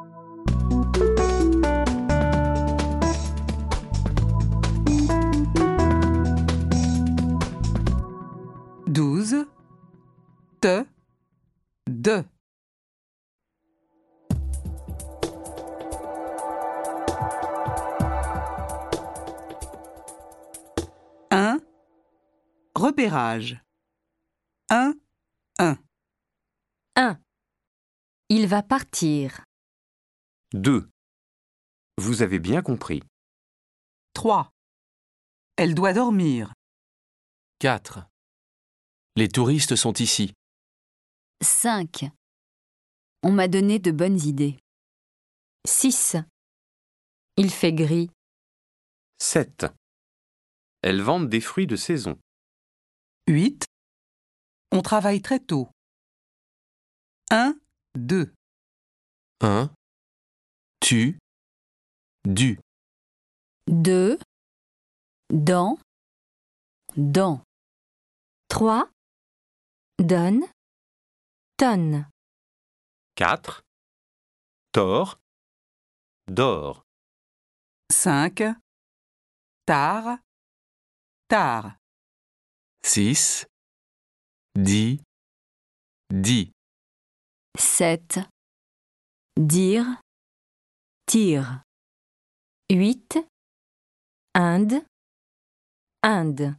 12 de 1 repérage 1 1. Il va partir. 2. Vous avez bien compris. 3 elle doit dormir 4. Les touristes sont ici. 5. On m'a donné de bonnes idées. 6. Il fait gris. 7. Elles vendent des fruits de saison. 8 on travaille très tôt 1 2 1. Tu. Du. 2. Dans. 3. Donne. Tonne. 4. Tort. Dort. 5 tard 6. Dit. 7. Dire. Tire. 8. Inde. 1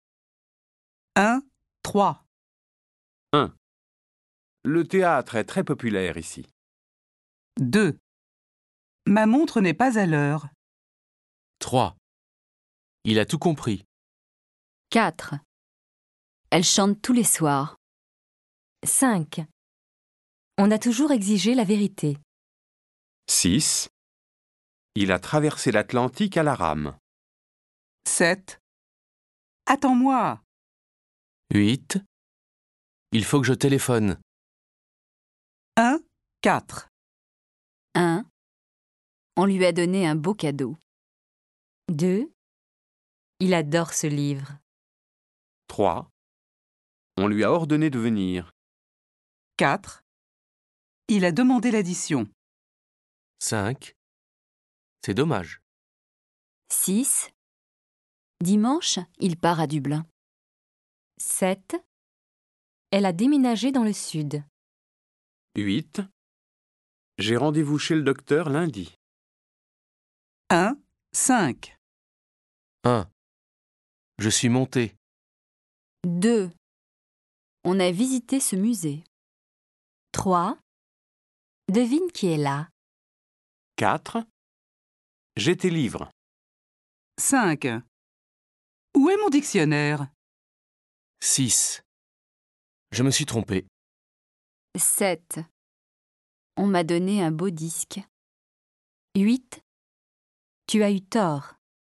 3 1. Le théâtre est très populaire ici. 2 ma montre n'est pas à l'heure 3. Il a tout compris. 4. Elle chante tous les soirs. 5. On a toujours exigé la vérité. 6. Il a traversé l'Atlantique à la rame. 7 attends-moi 8. Il faut que je téléphone. 4 1. On lui a donné un beau cadeau. 2. Il adore ce livre. 3. On lui a ordonné de venir. 4 il a demandé l'addition 5. C'est dommage. 6. Dimanche, il part à Dublin. 7. Elle a déménagé dans le sud. 8. J'ai rendez-vous chez le docteur lundi. 5 1. Je suis monté. 2. On a visité ce musée. 3. Devine qui est là. 4. J'ai tes livres. 5 où est mon dictionnaire 6. Je me suis trompé. 7. On m'a donné un beau disque. 8. Tu as eu tort.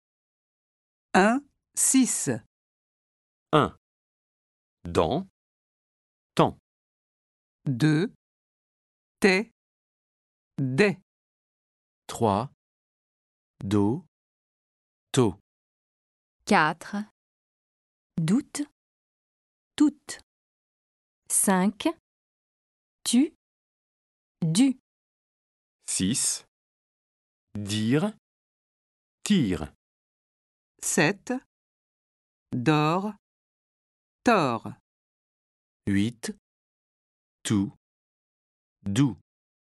6 1. Dans. Temps. 2 t'es des 3. Do. To. 4. Doute. Toute. 5. Tu. Du. 6. Dire. Tire. 7 dors tord 8. Tout. Doux.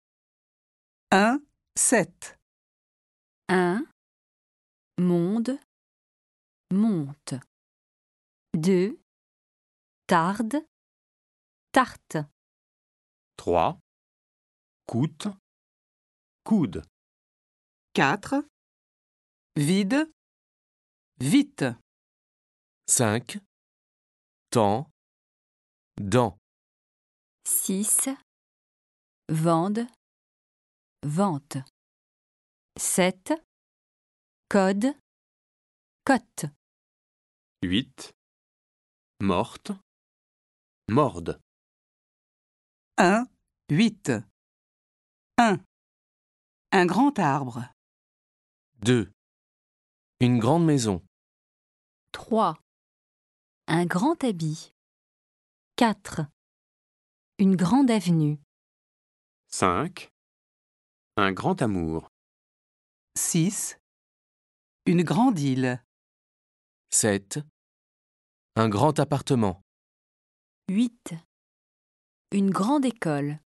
7 1. Monde. Monte. 2. Tarde. Tarte. 3. Coûte. Coude. 4 vide vite 5. Temps. Dents. 6. Vende. Vente. 7. Code. Cote. 8. Morte. Morde. 8 1 un grand arbre 2. Une grande maison. 3. Un grand habit. 4. Une grande avenue. 5. Un grand amour. 6. Une grande île. 7. Un grand appartement. 8. Une grande école.